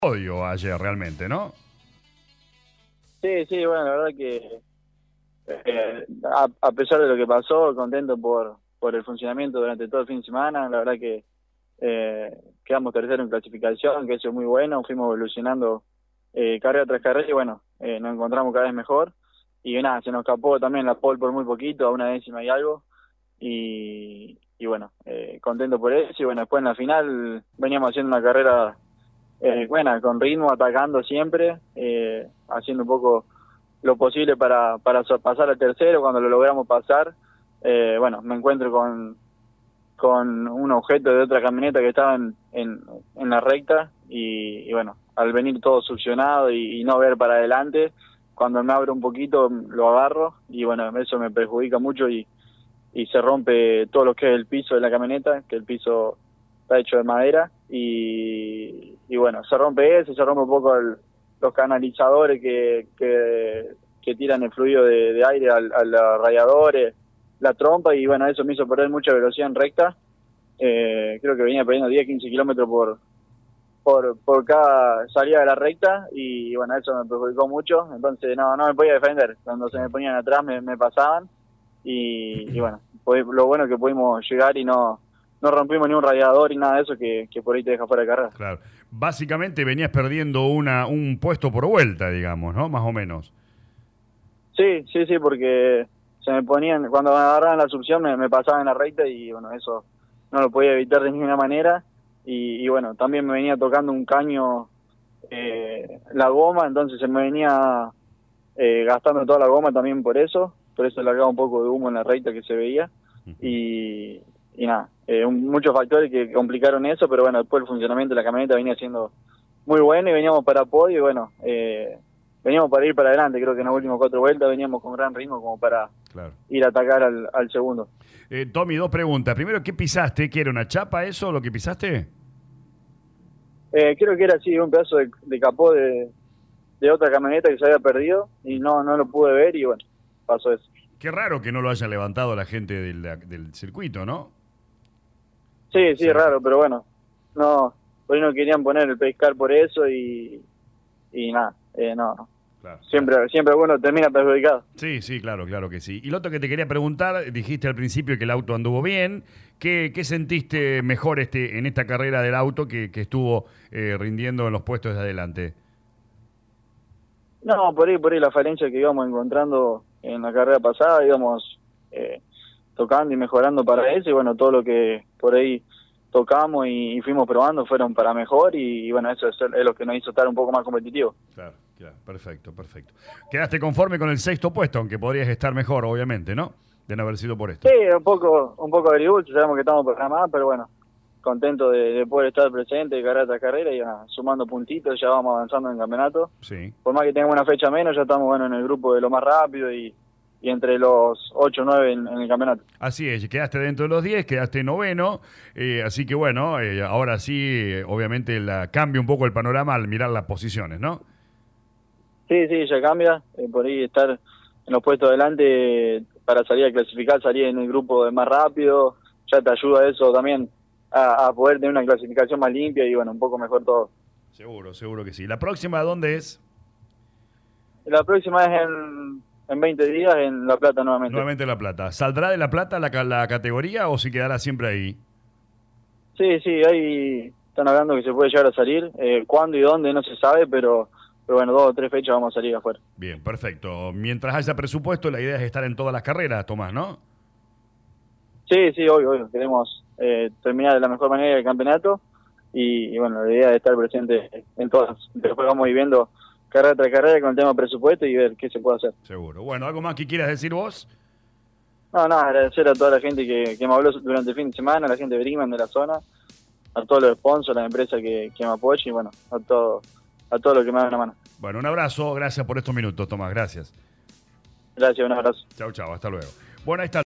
Odio ayer realmente, ¿no? Sí, sí, bueno, la verdad que a pesar de lo que pasó, contento por el funcionamiento durante todo el fin de semana. La verdad que quedamos tercero en clasificación, que eso es muy bueno. Fuimos evolucionando carrera tras carrera y bueno, nos encontramos cada vez mejor. Y nada, se nos escapó también la pole por muy poquito, a una décima y algo. Y bueno, contento por eso. Y bueno, después en la final veníamos haciendo una carrera buena, con ritmo, atacando siempre, haciendo un poco lo posible para pasar al tercero. Cuando lo logramos pasar, bueno, me encuentro con un objeto de otra camioneta que estaba en la recta y bueno, al venir todo succionado y no ver para adelante, cuando me abro un poquito lo agarro y bueno, eso me perjudica mucho y se rompe todo lo que es el piso de la camioneta, que el piso está hecho de madera y bueno, se rompe eso, se rompe un poco los canalizadores que tiran el fluido de aire a los radiadores, la trompa y bueno, eso me hizo perder mucha velocidad en recta. Creo que venía perdiendo 10-15 kilómetros por cada salida de la recta y bueno, eso me perjudicó mucho, entonces no me podía defender. Cuando se me Claro. ponían atrás me pasaban y bueno, lo bueno que pudimos llegar y no rompimos ni un radiador y nada de eso que por ahí te deja fuera de carrera. Claro. Básicamente venías perdiendo un puesto por vuelta, digamos, ¿no? Más o menos. Sí, sí, sí, porque se me ponían, cuando me agarraban la succión me pasaban en la recta y bueno, eso no lo podía evitar de ninguna manera y bueno, también me venía tocando un caño la goma, entonces se me venía gastando toda la goma también por eso largaba un poco de humo en la recta que se veía y nada, muchos factores que complicaron eso, pero bueno, después el funcionamiento de la camioneta venía siendo muy bueno y veníamos para podio y bueno, veníamos para ir para adelante. Creo que en las últimas 4 vueltas veníamos con gran ritmo como para Claro. ir a atacar al segundo. Tommy, dos preguntas. Primero, ¿qué pisaste? ¿Qué era una chapa eso, lo que pisaste? Creo que era así, un pedazo de capó de otra camioneta que se había perdido y no lo pude ver y bueno, pasó eso. Qué raro que no lo haya levantado la gente del circuito, ¿no? Sí, sí, Se ve que- raro, pero bueno, no, por ahí no querían poner el pescar por eso y nada, no. Claro, claro. Siempre uno termina perjudicado. Sí, sí, claro, claro que sí. Y lo otro que te quería preguntar, dijiste al principio que el auto anduvo bien. ¿Qué sentiste mejor en esta carrera del auto que estuvo rindiendo en los puestos de adelante? No, por ahí la falencia que íbamos encontrando en la carrera pasada, íbamos tocando y mejorando para eso, y bueno, todo lo que por ahí tocamos y fuimos probando fueron para mejor, y bueno, eso es lo que nos hizo estar un poco más competitivos. Claro, claro, perfecto, perfecto. Quedaste conforme con el sexto puesto, aunque podrías estar mejor, obviamente, ¿no? De no haber sido por esto. Sí, un poco agridulce, sabemos que estamos programados, pero bueno, contento de poder estar presente de carrera tras carrera y sumando puntitos, ya vamos avanzando en el campeonato. Sí. Por más que tengamos una fecha menos, ya estamos bueno en el grupo de lo más rápido y entre los 8 o 9 en el campeonato. Así es, quedaste dentro de los 10, quedaste noveno, así que bueno, ahora sí, obviamente cambia un poco el panorama al mirar las posiciones, ¿no? Sí, sí, ya cambia, por ahí estar en los puestos adelante para salir a clasificar, salir en el grupo de más rápido, ya te ayuda eso también a poder tener una clasificación más limpia y bueno, un poco mejor todo. Seguro, seguro que sí. ¿La próxima dónde es? La próxima es en 20 días en La Plata nuevamente. Nuevamente La Plata. ¿Saldrá de La Plata la categoría o se quedará siempre ahí? Sí, sí, ahí están hablando que se puede llegar a salir, cuándo y dónde no se sabe, pero bueno, 2 o 3 fechas vamos a salir afuera. Bien, perfecto. Mientras haya presupuesto, la idea es estar en todas las carreras, Tomás, ¿no? Sí, sí, obvio, queremos terminar de la mejor manera el campeonato y bueno, la idea es estar presente en todas. Después vamos ir viendo carrera tras carrera con el tema presupuesto y ver qué se puede hacer. Seguro. Bueno, ¿algo más que quieras decir vos? No, nada, agradecer a toda la gente que me habló durante el fin de semana, a la gente de Brinkmann de la zona, a todos los sponsors, a la empresa que me apoya y bueno, a todo lo que me dan una mano. Bueno, un abrazo. Gracias por estos minutos, Tomás. Gracias. Gracias, un abrazo. Chau, chau. Hasta luego. Bueno, ahí está.